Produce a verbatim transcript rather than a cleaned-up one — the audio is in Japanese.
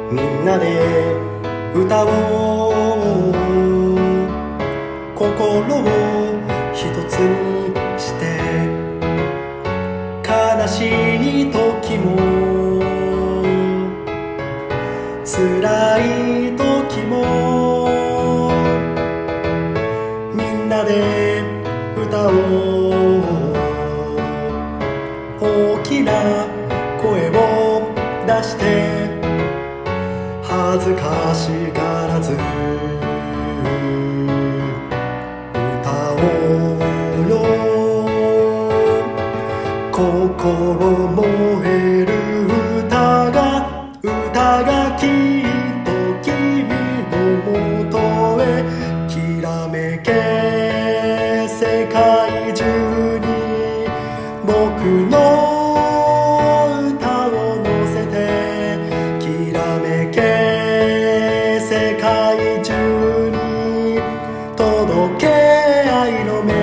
みんなで歌おう、心を一つにして悲しい時も辛い時もみんなで歌おう、大きな声を出して恥ずかしがらず歌おうよ、心燃える歌が歌がきっと君のもとへきらめけ、世界中に僕の歌を乗せてきらめけ、世界中に届け愛のメ